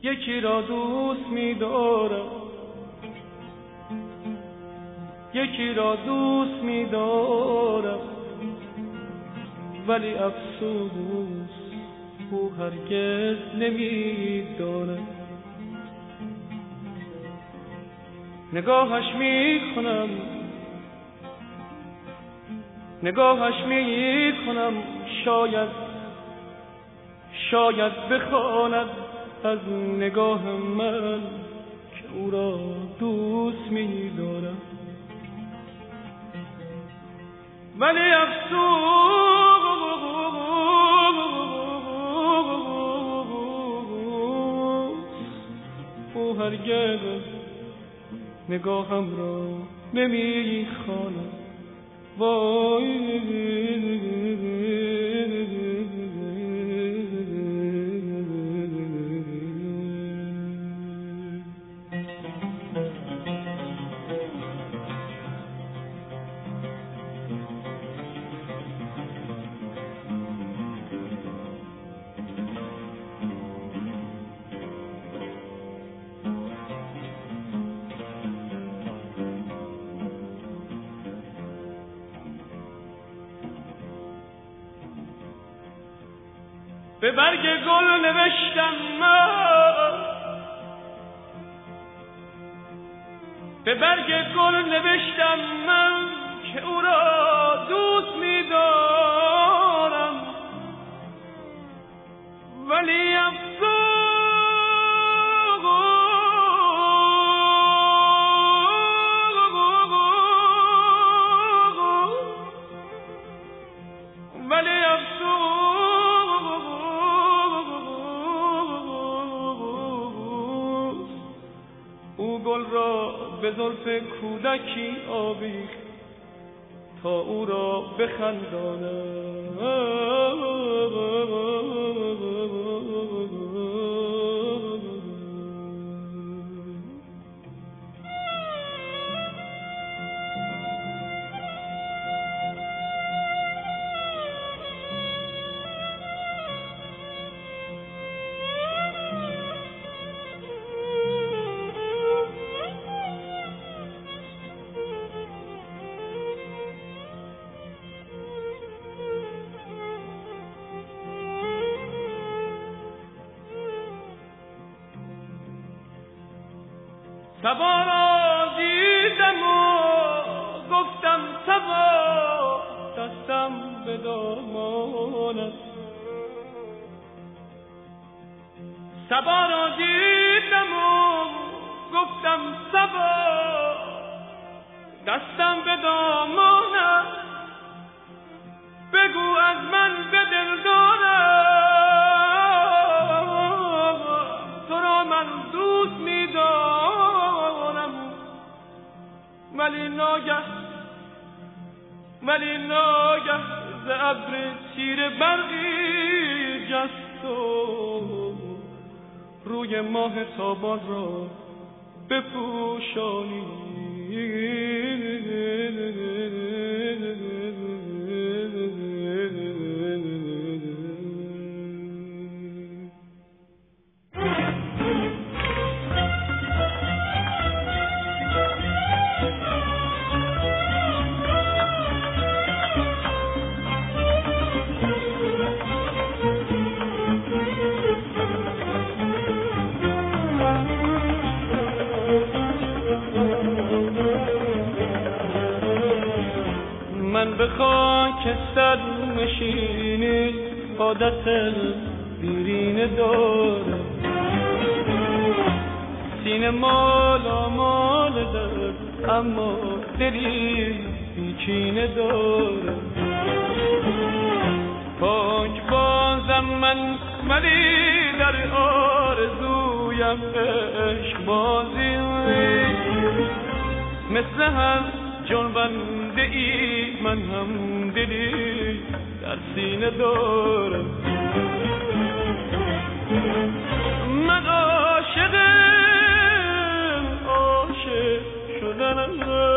یکی را دوست می‌دارم، یکی را دوست می‌دارم، ولی افسوس او هرگز نمی‌داند. نگاهش می‌کنم، نگاهش می‌کنم، شاید بخواند از نگاه من که او را دوست می‌دارم. ولی افسوس او هرگز نگاهم را نمی‌خواند. وای به برگ گل نوشتم من، به برگ گل نوشتم من که او را دوست می‌دارم، ولی گل را به زلف کودکی آویخت تا او را بخنداند. صبا را دیدم و گفتم صبا، دستم به دامانت. صبا را دیدم و گفتم صبا، دستم به دامانت. بگو از من به دل دارم، تو را من دوست می‌دارم، ولی ناگه ز ابر تیره برقی جست و روی ماه تابان را بپوشانی. من به خاکستر نشینی عادت دیرینه دارم، سینه مال دارم، اما دلی بیچینه دارم. پاک بازم من، ولی در آرزویم عشق بازی مثل هم جنبنده ای، من هم دلی در سینه دارم. من عاشق شدنم،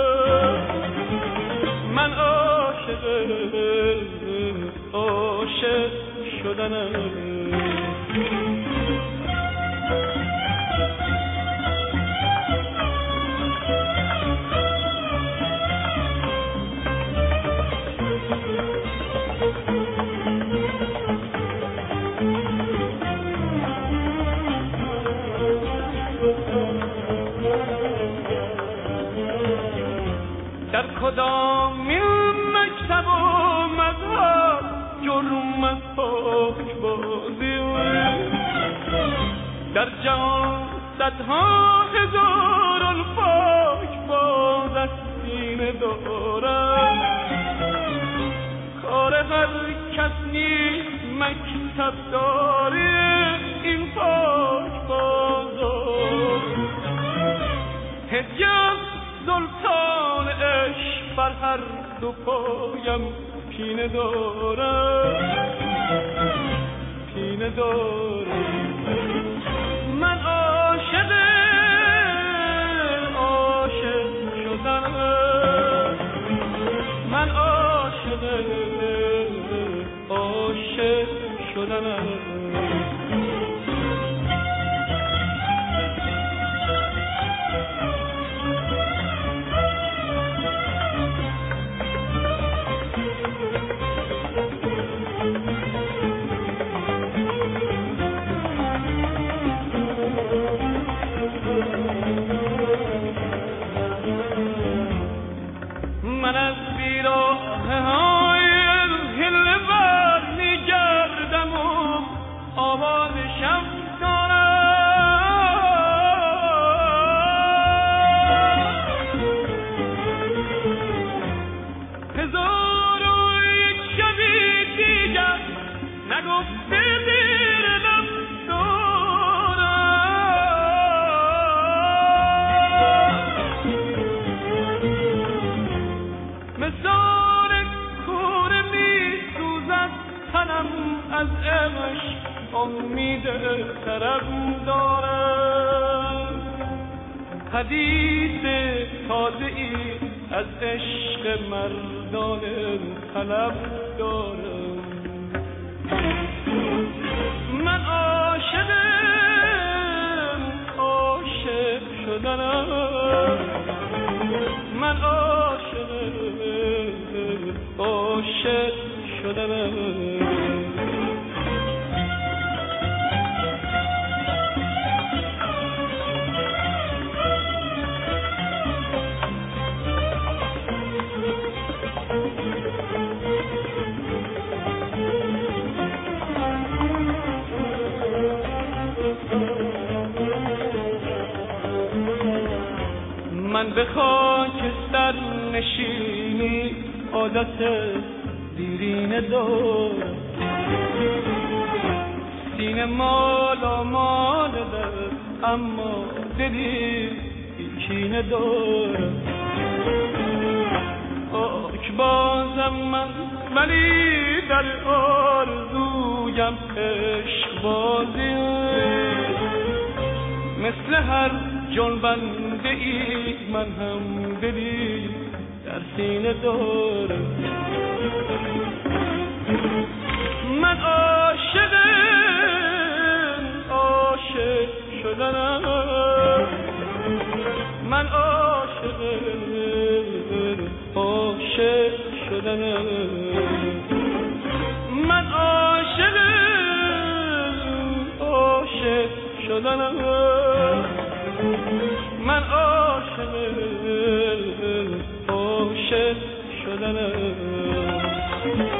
من عاشق شدنم. کدامین مکتب و مذهب جرم از پاک بازی در جهان صدها هزاران پاک باز از سینه دارم کار هر کس نیست مکتب داری این پاک بازار هدیه سلطان عشق بر هر دو پایم پینه دارم پینه دارم من عاشق شدم من عاشق شدم من از بیراه های هله بر می گردم و آواز شب دارم هزار و یک شبی دیگر نگفته زیر لب مثال کوره می سوزد تنم از عشق امید طرب دارم حدیث تازه‌ای از عشق مردان طلب دارم من عاشق شدنم من عاشق شدنم من به خاکستر نشینی عادت دیرینه دارم سینه مال دارم اما دلی کینه دارم آک بازم من ولی در آرزویم عشق بازی مثل هر جنبنده ای من هم دلی در سینه دارم من عاشق شدنم من عاشق شدنم من عاشق شدنم من عاشق شدنم